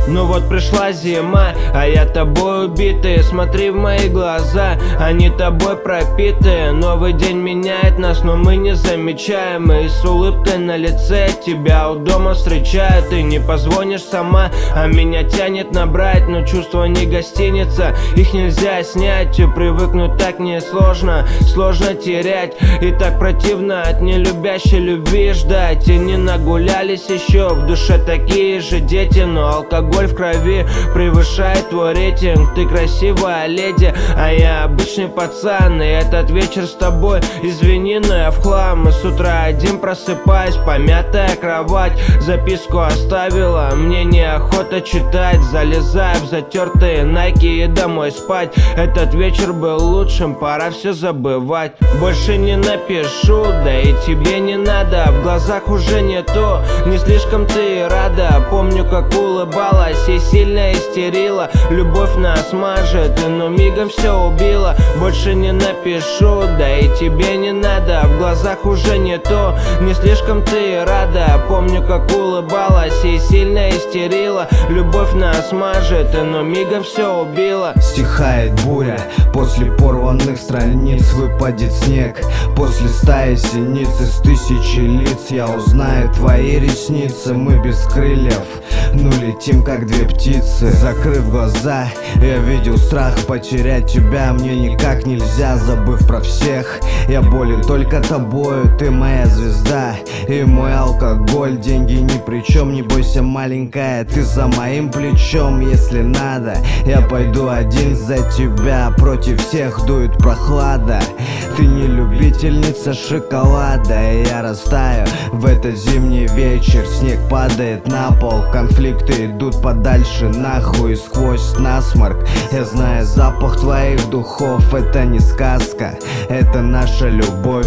Ну вот пришла зима, а я тобой убитый. Смотри в мои глаза, они тобой пропиты. Новый день меняет нас, но мы не замечаем. И с улыбкой на лице тебя у дома встречают. Ты не позвонишь сама, а меня тянет набрать. Но чувства не гостиница, их нельзя снять. И привыкнуть так несложно, сложно терять. И так противно от нелюбящей любви ждать. И не нагулялись еще, в душе такие же дети. Но алкоголь в крови превышает твой рейтинг. Ты красивая леди, а я обычный пацан. И этот вечер с тобой, извини, но я в хлам. И с утра один просыпаюсь, помятая кровать. Записку оставила, мне неохота читать. Залезаю в затертые найки и домой спать. Этот вечер был лучшим, пора все забывать. Больше не напишу, да и тебе не надо. В глазах уже не то, не слишком ты рада. Помню, как улыбалась и сильно истерила. Любовь нас мажет, но мигом все убила. Больше не напишу, да и тебе не надо. В глазах уже не то, не слишком ты рада. Помню, как улыбалась и сильно истерила. Любовь нас мажет, но мигом все убила. Стихает буря, после порванных страниц выпадет снег. После стаи синиц из тысячи лиц я узнаю твои ресницы. Мы без крыльев, ну летим как две птицы. Закрыв глаза, я видел страх потерять тебя. Мне никак нельзя, забыв про всех. Я болен только тобою, ты моя звезда и мой алкоголь. Деньги ни при чем, не бойся, маленькая, ты за моим плечом. Если надо, я пойду один за тебя. Против всех дует прохлада. Ты не любительница шоколада, и я растаю в этот зимний вечер. Снег падает на пол, конфликты идут подальше нахуй. Сквозь насморк я знаю запах твоих духов. Это не сказка, это наша любовь.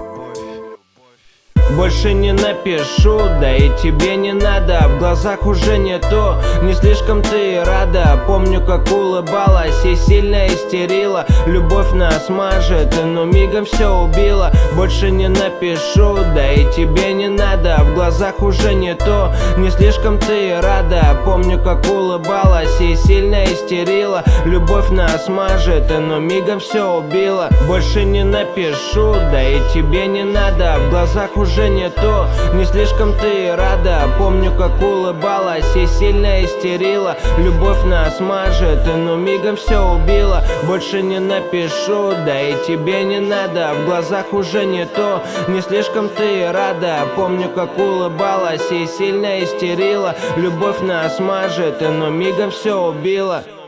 Больше не напишу, да и тебе не надо. В глазах уже не то, не слишком ты рада. Помню, как улыбалась и сильно истерила. Любовь нас мажет, но мигом все убила. Больше не напишу, да и тебе не надо. В глазах уже не то, не слишком ты рада. Помню, как улыбалась и сильно истерила. Любовь нас мажет, но мигом все убила. Больше не напишу, да и тебе не надо. В глазах уже не то, не слишком ты рада. Помню, как улыбалась и сильно истерила. Любовь нас мажет, но мигом все убила. Больше не напишу, да и тебе не надо. В глазах уже не то, не слишком ты рада. Помню, как улыбалась и сильно истерила. Любовь нас мажет, но мигом все убила.